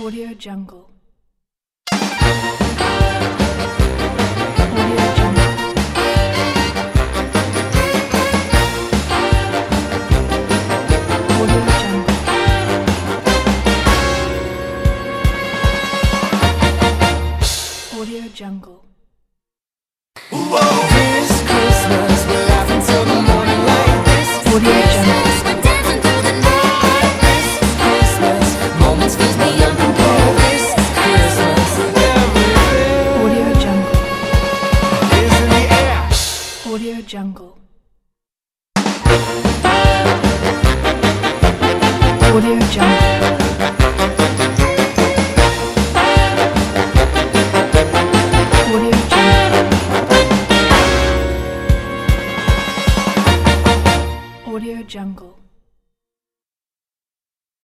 Audio Jungle. Audio Jungle. Whoa, this Christmas we're laughing till the morning light. This Audio Jungle. we're dancing through the night. This Christmas moments fills me up and glow. This Christmas everything Audio Jungle. is in the air. Audio Jungle. Audio Jungle. Audio Jungle. Audio Jungle.